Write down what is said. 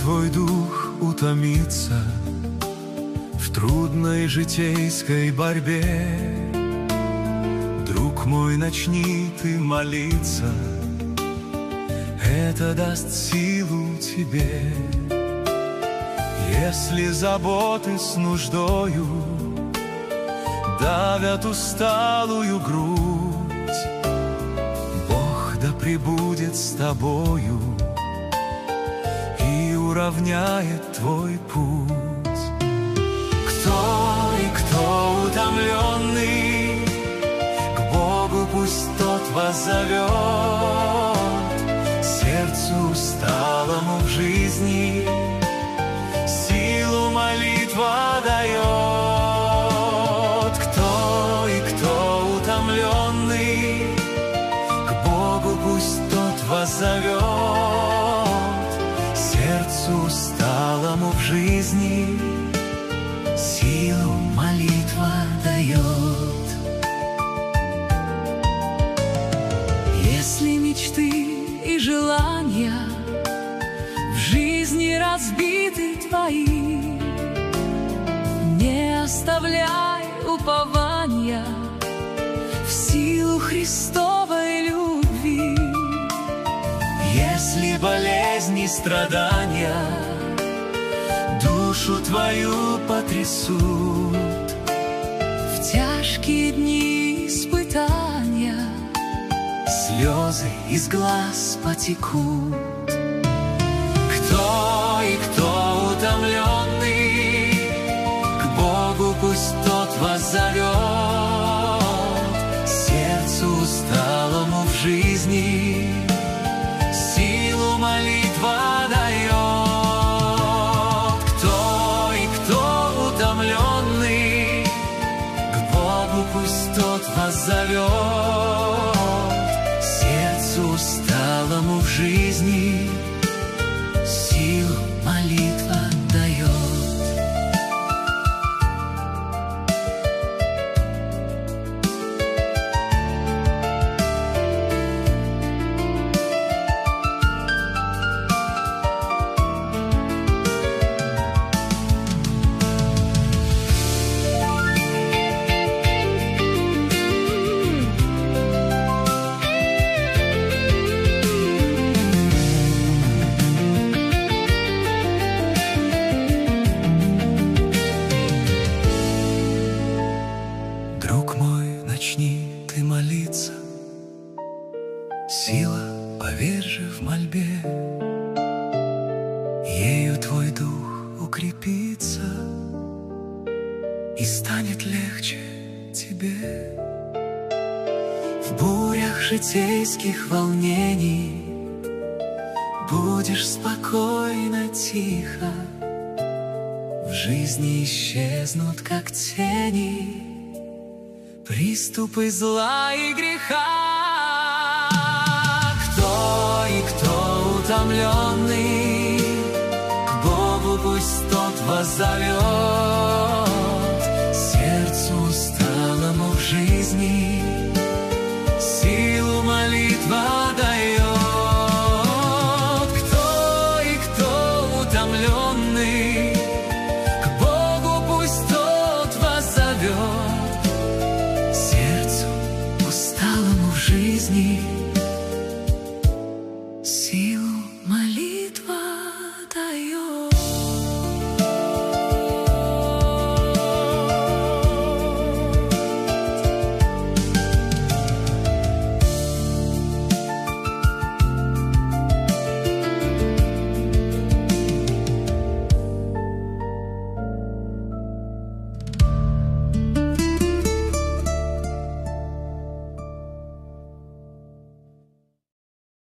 твой дух утомится в трудной житейской борьбе, друг мой, начни ты молиться, это даст силу тебе. Если заботы с нуждою давят усталую грудь, Бог да пребудет с тобою и уравняет твой путь. Кто утомленный, к Богу пусть тот воззовет, сердцу усталому в жизни силу молитва дает. Кто утомленный, к Богу пусть тот воззовет, сердцу усталому в жизни силу молитва дает. Если мечты и желания в жизни разбиты твои, не оставляй упования в силу Христовой любви. Если болезни и страдания душу твою потрясут, в тяжкие дни испытания слезы из глаз потекут. Кто утомленный, к Богу пусть тот воззовет, сердцу усталому в жизни силу молитва дает. Кто утомленный, к Богу пусть тот воззовет, сердцу усталому в жизни силу молитва дает. Начни ты молиться, сила, поверь же в мольбе, ею твой дух укрепится и станет легче тебе. В бурях житейских волнений будешь спокойно, тихо, в жизни исчезнут, как тени, приступы зла и греха. Кто утомленный, к Богу пусть тот воззовет,